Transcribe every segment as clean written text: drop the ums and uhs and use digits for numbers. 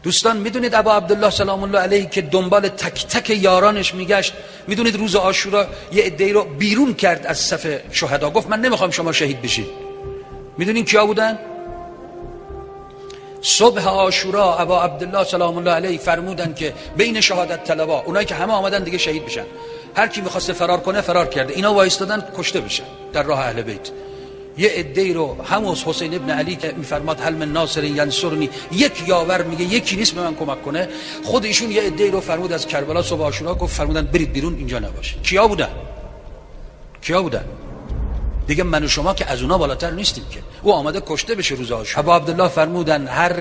دوستان میدونید ابا عبدالله سلام الله علیه که دنبال تک تک یارانش میگشت، میدونید روز عاشورا یه عده‌ای رو بیرون کرد از صف شهدا، گفت من نمیخوام شما شهید بشید. میدونین کیا بودن؟ صبح عاشورا ابا عبدالله سلام الله علیه فرمودن که بین شهادت طلبا، اونایی که همه آمدن دیگه شهید بشن، هر کی میخواست فرار کنه فرار کرده، اینا وایستادن کشته بشن در راه اهل بیت. یه عده‌ای رو همون حسین ابن علی که میفرماد هل من ناصر ینصرنی، یک یاور میگه یکی نیست به من کمک کنه، خود ایشون یه عده‌ای رو فرمود از کربلا صبح عاشورا گفت فرمودن برید بیرون اینجا نباشه. کیا بودن؟ دیگه من و شما که از اونا بالاتر نیستیم که. او آمده کشته بشه روز عاشورا. ابا عبدالله فرمودن هر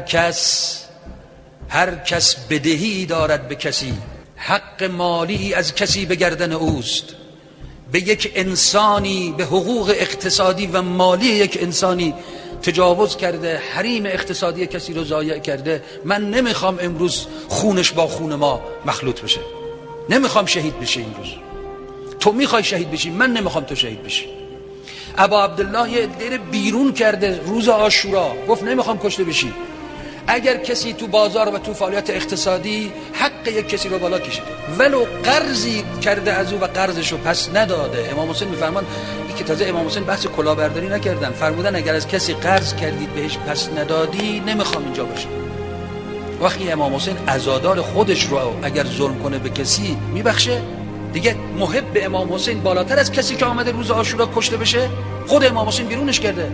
کس بدهی دارد به کسی، حق مالی از کسی به گردن اوست. به یک انسانی، به حقوق اقتصادی و مالی یک انسانی تجاوز کرده، حریم اقتصادی کسی رو ضایع کرده. من نمیخوام امروز خونش با خون ما مخلوط بشه، نمیخوام شهید بشه امروز. تو میخوای شهید بشی، من نمیخوام تو شهید بشی. ابا عبدالله یه عده بیرون کرده روز عاشورا، گفت نمیخوام کشته بشی. اگر کسی تو بازار و تو فعالیت اقتصادی حق یک کسی رو بالا کشیده ولو قرضی کرده از او و قرضشو پس نداده، امام حسین میفرمان، این که تازه امام حسین بحث کلاهبرداری نکردن، فرمودن اگر از کسی قرض کردید بهش پس ندادی نمیخوام اینجا باشه. وقتی امام حسین عزادار خودش رو اگر ظلم کنه به کسی میبخشه، دیگه محب امام حسین بالاتر از کسی که آمده روز عاشورا کشته بشه. خود امام حسین بیرونش کرده.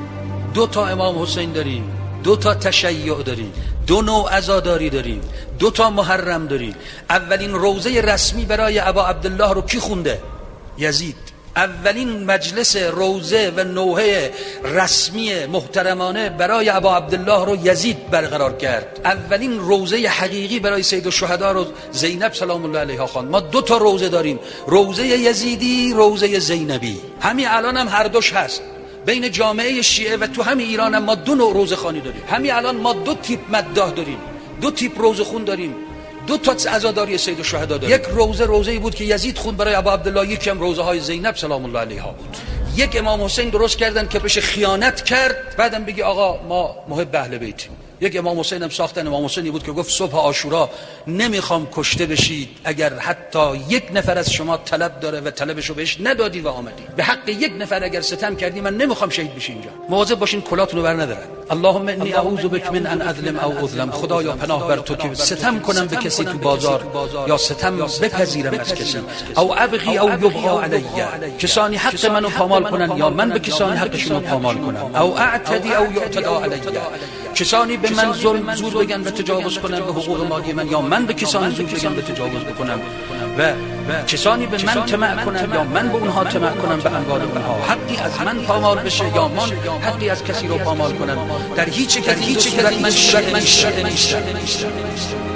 2 تا امام حسین داریم، 2 تا تشیع داریم، 2 نوع عزاداری داریم، 2 تا محرم داریم. اولین روضه رسمی برای ابا عبدالله رو کی خونده؟ یزید. اولین مجلس روضه و نوحه رسمی محترمانه برای ابا عبدالله رو یزید برقرار کرد. اولین روضه حقیقی برای سید الشهدا رو زینب سلام الله علیها خواند. ما 2 تا روضه داریم، روضه یزیدی، روضه زینبی. همین الان هم هر دوش هست بین جامعه شیعه و تو همین ایران هم ما 2 نوع روزه خوانی داریم. همین الان ما 2 تیپ مداح داریم، 2 تیپ روزه خون داریم، 2 تا عزاداری سید الشهدا داریم. یک روزه‌ای بود که یزید خوند برای ابا عبدالله، یکی هم روزه های زینب سلام الله علیها بود. یک امام حسین درست کردن که بشه خیانت کرد، بعدم بگی آقا ما محب اهل بیتیم. یک امام حسین هم ساختن، امام حسینی بود که گفت صبح عاشورا نمیخوام کشته بشید، اگر حتی 1 نفر از شما طلب داره و طلبشو بهش ندادی و آمدی، به حق 1 نفر اگر ستم کردی، من نمیخوام شهید بشی اینجا. مواظب باشین کلاتونو بر ندارن. اللهم انی اعوذ بک من ان اظلم او اظلم. خدایا پناه بر تو که ستم کنم به کسی تو بازار یا ستم بپذیرم از کسی، او ابغی او یبغى علی، کسانی حق منو پامال کنن یا من به کسانی حقشونو پامال کنم، او اعتدی او یعتدی علی، کسانی به من ظلم زور بگن و تجاوز کنن به حقوق مالی من یا من به کسانی زور بگم به تجاوز بکنم و کسانی به من طمع کنن یا من به اونها طمع کنم به اموال اونها، حقی از من پامال بشه یا من حقی از کسی رو پامال کنم، در هیچ صورت من شیعه نیستم.